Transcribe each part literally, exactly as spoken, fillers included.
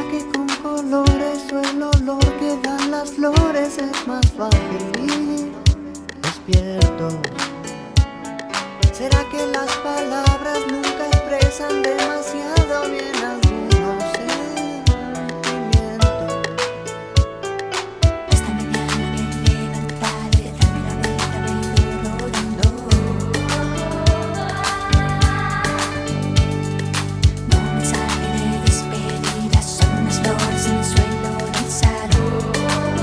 que con colores o el olor que dan las flores es más fácil ir despiertos? ¿Será que las palabras nunca expresan demasiado bien algunos sentimientos? Esta mañana me he levantado y darme la vuelta vengo rodando. No un mensaje de despedida, solo unas flores en el suelo del salón.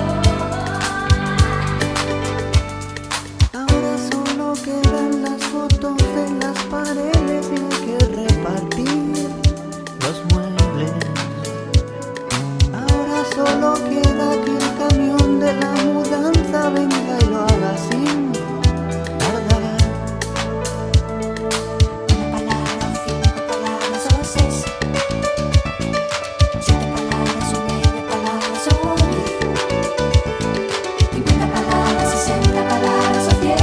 Ahora solo quedan las fotos de las paredes y hay que repartir los muebles. Ahora solo queda que el camión de la mudanza venga y lo haga sin tardar. Una palabra, cinco palabras o seis, siete palabras o nueve palabras o diez, cincuenta palabras, sesenta palabras o cien.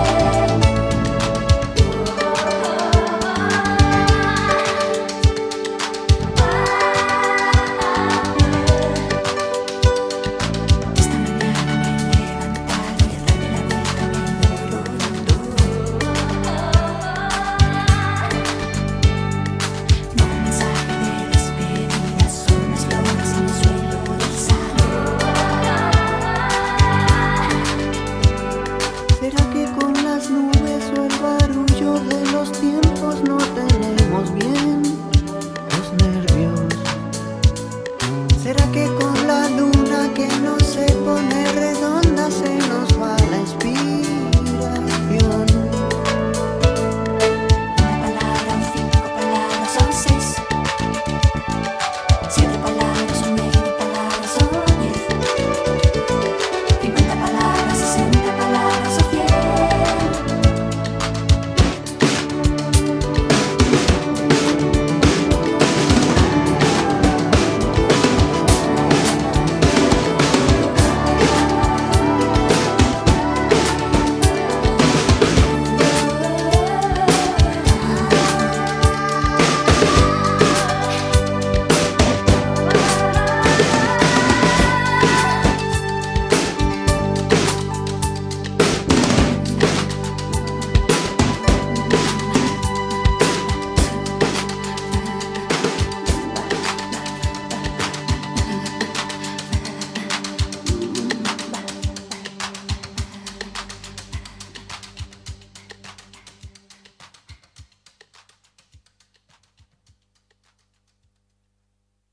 Esta mañana me he levantado y al darme la vuelta vengo rodando. No un mensaje de despedida, solo unas flores en el suelo del salón. ¿Será que con las nubes o el barullo de los tiempos no tenemos bien los nervios? ¿Será que con la luna que no se pone redonda se